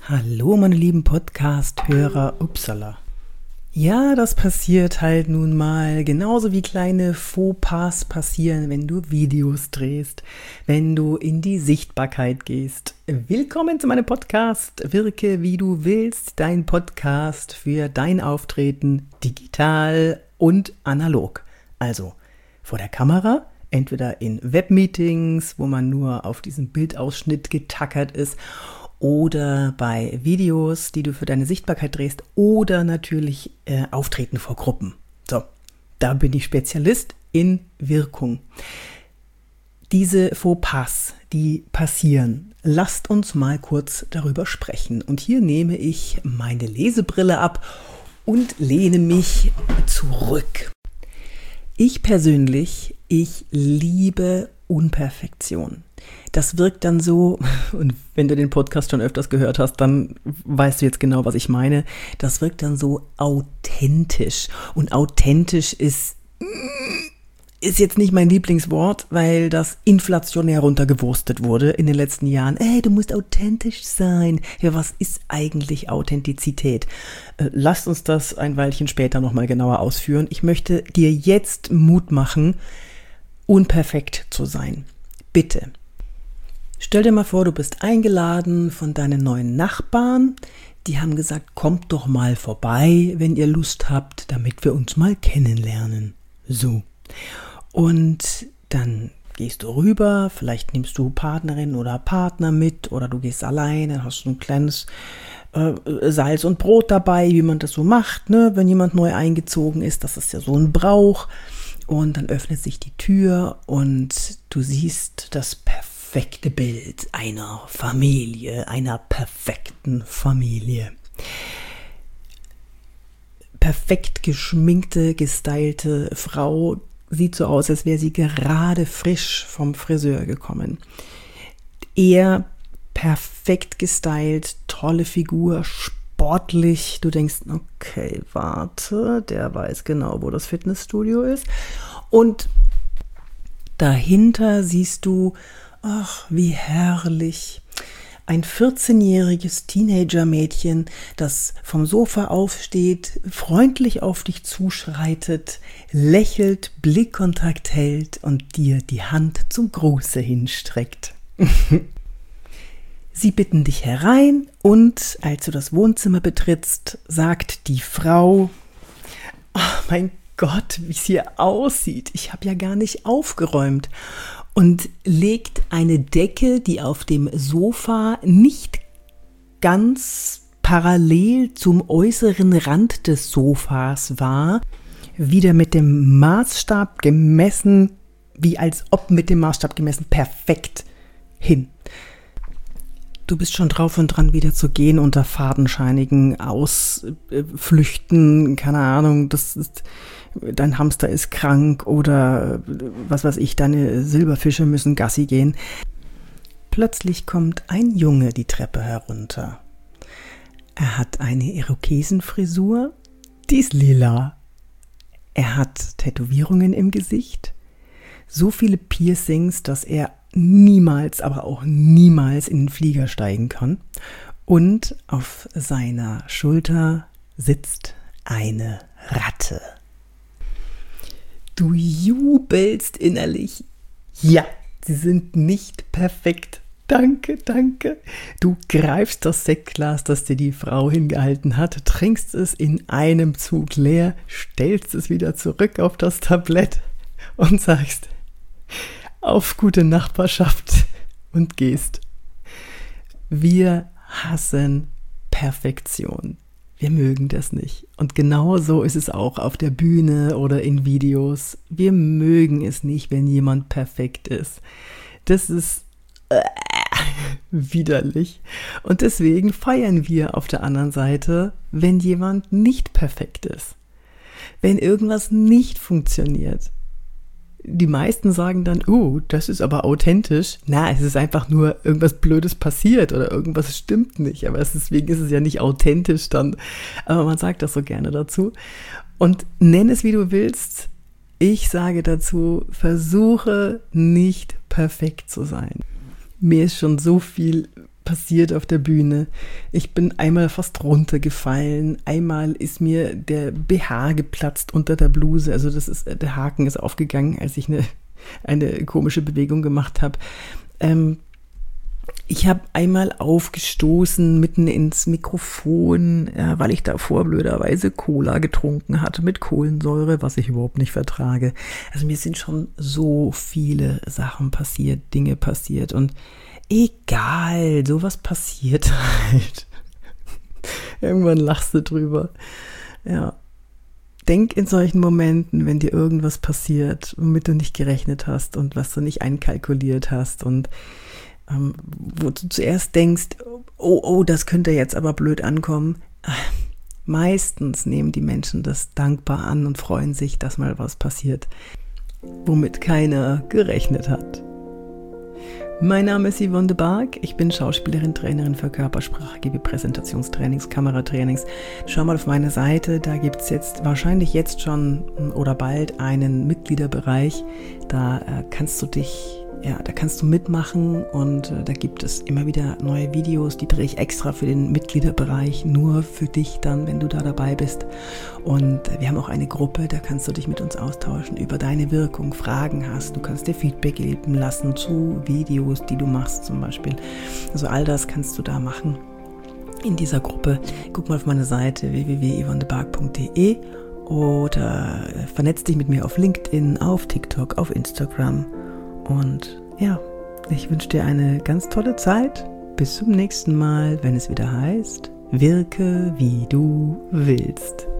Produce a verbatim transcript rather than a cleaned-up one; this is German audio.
Hallo meine lieben Podcast-Hörer, upsala. Ja, das passiert halt nun mal, genauso wie kleine Fauxpas passieren, wenn du Videos drehst, wenn du in die Sichtbarkeit gehst. Willkommen zu meinem Podcast, Wirke wie du willst, dein Podcast für dein Auftreten digital und analog. Also vor der Kamera, entweder in Webmeetings, wo man nur auf diesen Bildausschnitt getackert ist, oder bei Videos, die du für deine Sichtbarkeit drehst, oder natürlich äh, Auftreten vor Gruppen. So, da bin ich Spezialist in Wirkung. Diese Fauxpas, die passieren, lasst uns mal kurz darüber sprechen. Und hier nehme ich meine Lesebrille ab und lehne mich zurück. Ich persönlich, ich liebe Unperfektion. Das wirkt dann so, und wenn du den Podcast schon öfters gehört hast, dann weißt du jetzt genau, was ich meine. Das wirkt dann so authentisch. Und authentisch ist, ist jetzt nicht mein Lieblingswort, weil das inflationär runtergewurstet wurde in den letzten Jahren. Ey, du musst authentisch sein. Ja, was ist eigentlich Authentizität? Äh, lasst uns das ein Weilchen später nochmal genauer ausführen. Ich möchte dir jetzt Mut machen, unperfekt zu sein. Bitte. Stell dir mal vor, du bist eingeladen von deinen neuen Nachbarn. Die haben gesagt, kommt doch mal vorbei, wenn ihr Lust habt, damit wir uns mal kennenlernen. So. Und dann gehst du rüber, vielleicht nimmst du Partnerin oder Partner mit oder du gehst allein, dann hast du ein kleines äh, Salz und Brot dabei, wie man das so macht, ne? Wenn jemand neu eingezogen ist, das ist ja so ein Brauch. Und dann öffnet sich die Tür und du siehst das perfekte Bild einer Familie, einer perfekten Familie. Perfekt geschminkte, gestylte Frau, sieht so aus, als wäre sie gerade frisch vom Friseur gekommen. Er perfekt gestylt, tolle Figur, sportlich. Du denkst, okay, warte, der weiß genau, wo das Fitnessstudio ist. Und dahinter siehst du, ach, wie herrlich, ein vierzehnjähriges Teenager-Mädchen, das vom Sofa aufsteht, freundlich auf dich zuschreitet, lächelt, Blickkontakt hält und dir die Hand zum Gruße hinstreckt. Sie bitten dich herein und als du das Wohnzimmer betrittst, sagt die Frau, oh mein Gott, wie es hier aussieht, ich habe ja gar nicht aufgeräumt, und legt eine Decke, die auf dem Sofa nicht ganz parallel zum äußeren Rand des Sofas war, wieder mit dem Maßstab gemessen, wie als ob mit dem Maßstab gemessen, perfekt hin. Du bist schon drauf und dran, wieder zu gehen unter fadenscheinigen Ausflüchten, keine Ahnung, das ist, dein Hamster ist krank oder was weiß ich, deine Silberfische müssen Gassi gehen. Plötzlich kommt ein Junge die Treppe herunter. Er hat eine Irokesenfrisur, die ist lila. Er hat Tätowierungen im Gesicht, so viele Piercings, dass er niemals, aber auch niemals in den Flieger steigen kann. Und auf seiner Schulter sitzt eine Ratte. Du jubelst innerlich. Ja, sie sind nicht perfekt. Danke, danke. Du greifst das Sektglas, das dir die Frau hingehalten hat, trinkst es in einem Zug leer, stellst es wieder zurück auf das Tablett und sagst, auf gute Nachbarschaft und gehst. Wir hassen Perfektion. Wir mögen das nicht. Und genau so ist es auch auf der Bühne oder in Videos. Wir mögen es nicht, wenn jemand perfekt ist. Das ist äh, widerlich. Und deswegen feiern wir auf der anderen Seite, wenn jemand nicht perfekt ist. Wenn irgendwas nicht funktioniert. Die meisten sagen dann, oh, das ist aber authentisch. Na, es ist einfach nur irgendwas Blödes passiert oder irgendwas stimmt nicht. Aber deswegen ist es ja nicht authentisch dann. Aber man sagt das so gerne dazu. Und nenn es, wie du willst. Ich sage dazu, versuche nicht perfekt zu sein. Mir ist schon so viel passiert auf der Bühne. Ich bin einmal fast runtergefallen, einmal ist mir der B H geplatzt unter der Bluse, also das ist, der Haken ist aufgegangen, als ich eine, eine komische Bewegung gemacht habe. Ähm, Ich habe einmal aufgestoßen mitten ins Mikrofon, ja, weil ich davor blöderweise Cola getrunken hatte mit Kohlensäure, was ich überhaupt nicht vertrage. Also mir sind schon so viele Sachen passiert, Dinge passiert und egal, sowas passiert halt. Irgendwann lachst du drüber. Ja. Denk in solchen Momenten, wenn dir irgendwas passiert, womit du nicht gerechnet hast und was du nicht einkalkuliert hast und Ähm, wo du zuerst denkst, oh, oh, das könnte jetzt aber blöd ankommen. Meistens nehmen die Menschen das dankbar an und freuen sich, dass mal was passiert, womit keiner gerechnet hat. Mein Name ist Yvonne de Barg, ich bin Schauspielerin, Trainerin für Körpersprache, gebe Präsentationstrainings, Kameratrainings. Schau mal auf meine Seite, da gibt es jetzt wahrscheinlich jetzt schon oder bald einen Mitgliederbereich, da äh, kannst du dich Ja, da kannst du mitmachen und äh, da gibt es immer wieder neue Videos, die drehe ich extra für den Mitgliederbereich, nur für dich dann, wenn du da dabei bist. Und äh, wir haben auch eine Gruppe, da kannst du dich mit uns austauschen über deine Wirkung, Fragen hast, du kannst dir Feedback geben lassen zu Videos, die du machst zum Beispiel. Also all das kannst du da machen in dieser Gruppe. Guck mal auf meine Seite w w w punkt yvonne de barg punkt d e oder äh, vernetz dich mit mir auf LinkedIn, auf TikTok, auf Instagram. Und ja, ich wünsche dir eine ganz tolle Zeit. Bis zum nächsten Mal, wenn es wieder heißt, wirke wie du willst.